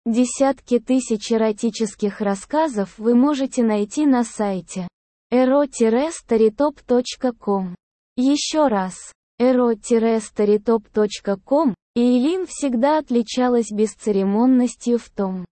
Десятки тысяч эротических рассказов вы можете найти на сайте ero-storytop.com. Еще раз, ero-storytop.com, и Эйлин всегда отличалась бесцеремонностью в том,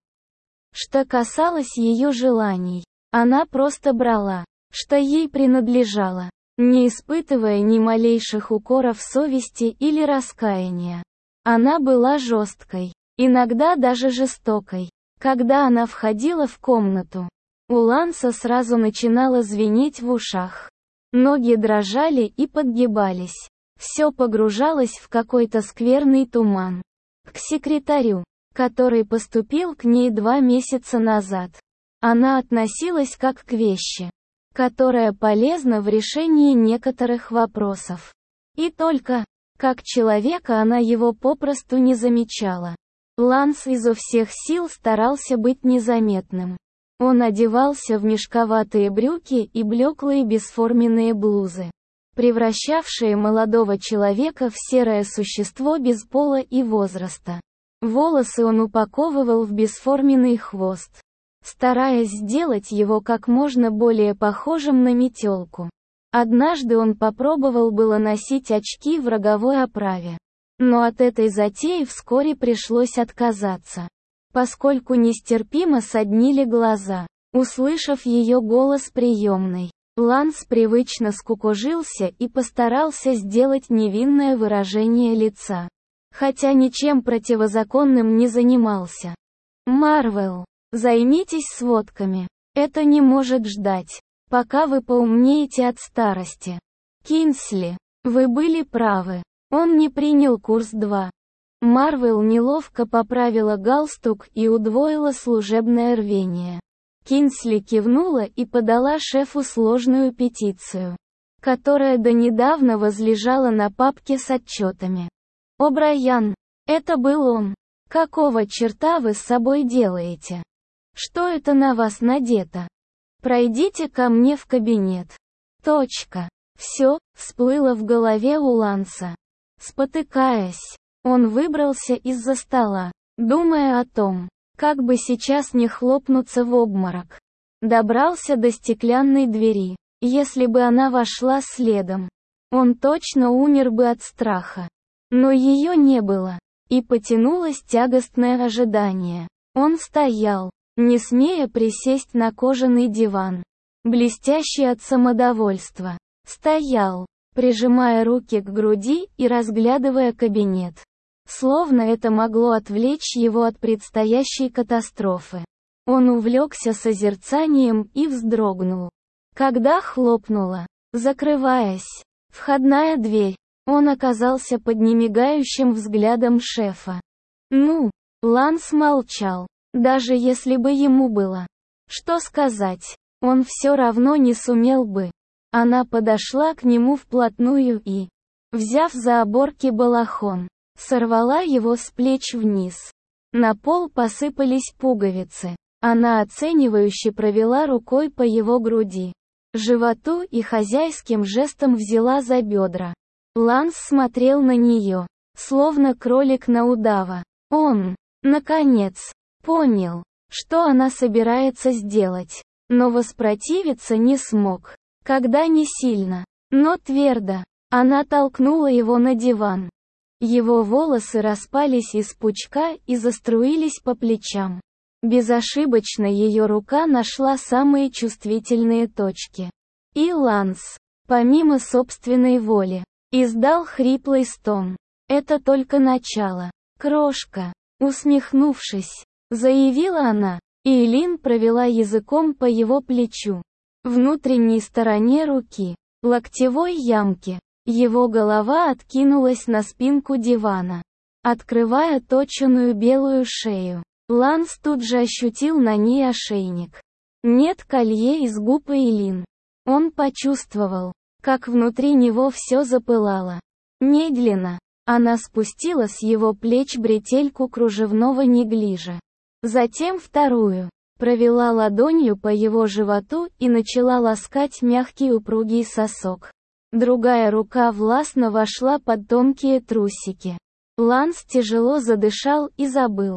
что касалось ее желаний. Она просто брала, что ей принадлежало, не испытывая ни малейших укоров совести или раскаяния. Она была жесткой, иногда даже жестокой. Когда она входила в комнату, у Ланса сразу начинало звенеть в ушах. Ноги дрожали и подгибались. Все погружалось в какой-то скверный туман. К секретарю, который поступил к ней 2 месяца назад, она относилась как к вещи, которая полезна в решении некоторых вопросов. И только, как человека она его попросту не замечала. Ланс изо всех сил старался быть незаметным. Он одевался в мешковатые брюки и блеклые бесформенные блузы, превращавшие молодого человека в серое существо без пола и возраста. Волосы он упаковывал в бесформенный хвост, стараясь сделать его как можно более похожим на метелку. Однажды он попробовал было носить очки в роговой оправе. Но от этой затеи вскоре пришлось отказаться, поскольку нестерпимо соднили глаза. Услышав ее голос приемной, Ланс привычно скукожился и постарался сделать невинное выражение лица, хотя ничем противозаконным не занимался. «Марвел, займитесь сводками. Это не может ждать, пока вы поумнеете от старости. Кинсли, вы были правы. Он не принял курс 2. Марвел неловко поправила галстук и удвоила служебное рвение. Кинсли кивнула и подала шефу сложную петицию, которая до недавно возлежала на папке с отчетами. «О, Брайан, это был он. Какого черта вы с собой делаете? Что это на вас надето? Пройдите ко мне в кабинет». Точка. Все всплыло в голове у Ланса. Спотыкаясь, он выбрался из-за стола, думая о том, как бы сейчас не хлопнуться в обморок. Добрался до стеклянной двери. Если бы она вошла следом, он точно умер бы от страха. Но ее не было, и потянулось тягостное ожидание. Он стоял, не смея присесть на кожаный диван, блестящий от самодовольства. Стоял, прижимая руки к груди и разглядывая кабинет. Словно это могло отвлечь его от предстоящей катастрофы. Он увлекся созерцанием и вздрогнул, когда хлопнула, закрываясь, входная дверь. Он оказался под немигающим взглядом шефа. Ланс молчал. Даже если бы ему было что сказать, он все равно не сумел бы. Она подошла к нему вплотную и, взяв за оборки балахон, сорвала его с плеч вниз. На пол посыпались пуговицы. Она оценивающе провела рукой по его груди, животу и хозяйским жестом взяла за бедра. Ланс смотрел на нее, словно кролик на удава. Он, наконец, понял, что она собирается сделать, но воспротивиться не смог. Когда не сильно, но твердо, она толкнула его на диван. Его волосы распались из пучка и заструились по плечам. Безошибочно ее рука нашла самые чувствительные точки. И Ланс, помимо собственной воли, издал хриплый стон. «Это только начало, крошка», усмехнувшись, заявила она, и Эйлин провела языком по его плечу, внутренней стороне руки, локтевой ямке. Его голова откинулась на спинку дивана, открывая точенную белую шею. Ланс тут же ощутил на ней ошейник. Нет колье из губ Эйлин. Он почувствовал, как внутри него все запылало. Медленно, она спустила с его плеч бретельку кружевного неглижа. Затем вторую, провела ладонью по его животу и начала ласкать мягкий упругий сосок. Другая рука властно вошла под тонкие трусики. Ланс тяжело задышал и забыл,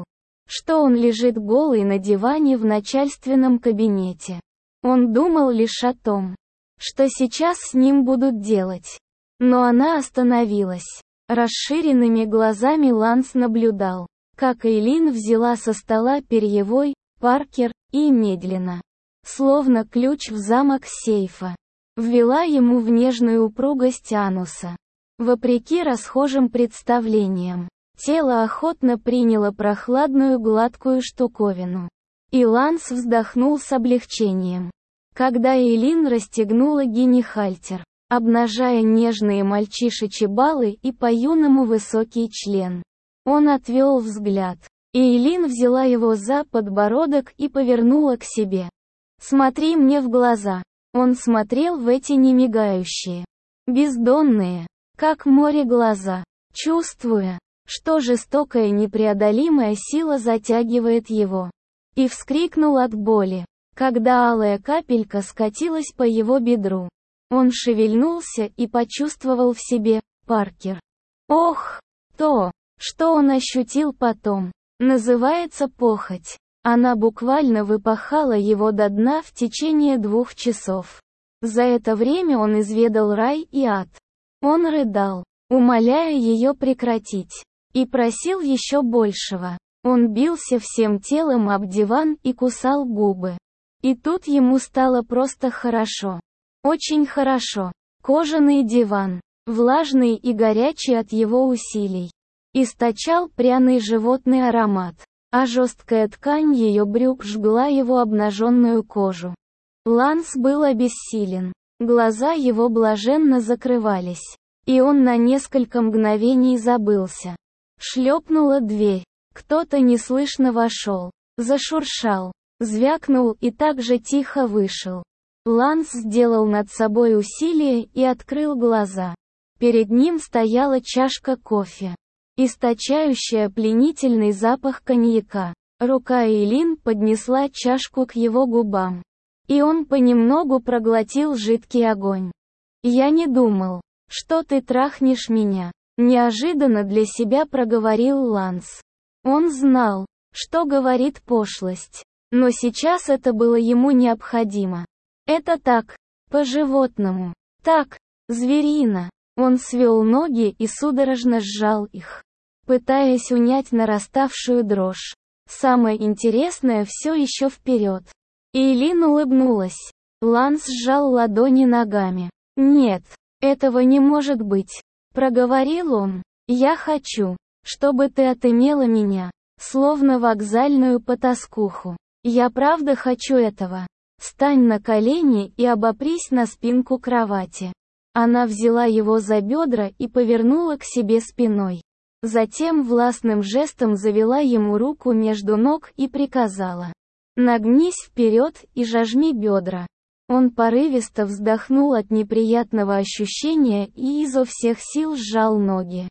что он лежит голый на диване в начальственном кабинете. Он думал лишь о том, что сейчас с ним будут делать. Но она остановилась. Расширенными глазами Ланс наблюдал, как Эйлин взяла со стола перьевой, Паркер, и медленно, словно ключ в замок сейфа, ввела ему в нежную упругость ануса. Вопреки расхожим представлениям, тело охотно приняло прохладную гладкую штуковину. И Ланс вздохнул с облегчением, когда Эйлин расстегнула генихальтер, обнажая нежные мальчишечьи балы и по-юному высокий член. Он отвел взгляд. Эйлин взяла его за подбородок и повернула к себе. «Смотри мне в глаза». Он смотрел в эти немигающие, бездонные, как море глаза, чувствуя, что жестокая непреодолимая сила затягивает его. И вскрикнул от боли, когда алая капелька скатилась по его бедру. Он шевельнулся и почувствовал в себе Паркер. Ох, то, что он ощутил потом, называется похоть. Она буквально выпахала его до дна в течение 2 часов. За это время он изведал рай и ад. Он рыдал, умоляя ее прекратить, и просил еще большего. Он бился всем телом об диван и кусал губы. И тут ему стало просто хорошо. Очень хорошо. Кожаный диван, влажный и горячий от его усилий, источал пряный животный аромат, а жесткая ткань ее брюк жгла его обнаженную кожу. Ланс был обессилен. Глаза его блаженно закрывались, и он на несколько мгновений забылся. Шлепнула дверь. Кто-то неслышно вошел, зашуршал, звякнул и так же тихо вышел. Ланс сделал над собой усилие и открыл глаза. Перед ним стояла чашка кофе, источающая пленительный запах коньяка. Рука Эйлин поднесла чашку к его губам, и он понемногу проглотил жидкий огонь. «Я не думал, что ты трахнешь меня», — неожиданно для себя проговорил Ланс. Он знал, что говорит пошлость, но сейчас это было ему необходимо. Это так, по-животному, так, зверино. Он свел ноги и судорожно сжал их, пытаясь унять нараставшую дрожь. Самое интересное все еще вперед. Эйлин улыбнулась. Ланс сжал ладони ногами. «Нет, этого не может быть», — проговорил он. «Я хочу, чтобы ты отымела меня, словно вокзальную потаскуху. Я правда хочу этого. Встань на колени и обопрись на спинку кровати». Она взяла его за бедра и повернула к себе спиной. Затем властным жестом завела ему руку между ног и приказала: «Нагнись вперед и жажми бедра». Он порывисто вздохнул от неприятного ощущения и изо всех сил сжал ноги,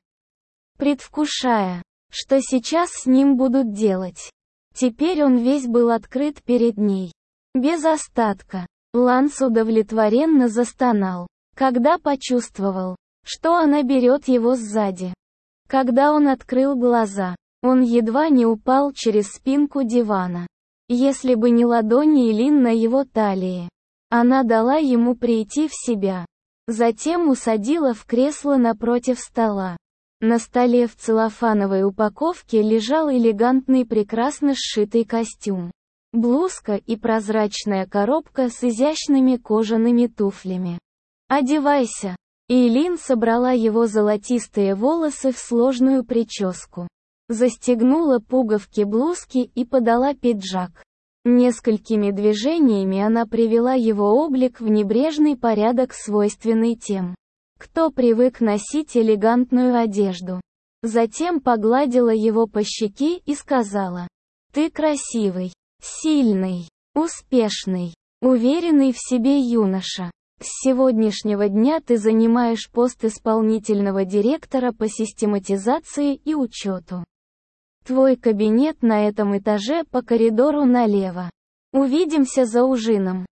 предвкушая, что сейчас с ним будут делать. Теперь он весь был открыт перед ней. Без остатка. Ланс удовлетворенно застонал, когда почувствовал, что она берет его сзади. Когда он открыл глаза, он едва не упал через спинку дивана. Если бы не ладони Эйлин на его талии. Она дала ему прийти в себя. Затем усадила в кресло напротив стола. На столе в целлофановой упаковке лежал элегантный прекрасно сшитый костюм, блузка и прозрачная коробка с изящными кожаными туфлями. «Одевайся». Эйлин собрала его золотистые волосы в сложную прическу, застегнула пуговки блузки и подала пиджак. Несколькими движениями она привела его облик в небрежный порядок, свойственный тем, кто привык носить элегантную одежду. Затем погладила его по щеке и сказала: «Ты красивый, сильный, успешный, уверенный в себе юноша. С сегодняшнего дня ты занимаешь пост исполнительного директора по систематизации и учету. Твой кабинет на этом этаже по коридору налево. Увидимся за ужином».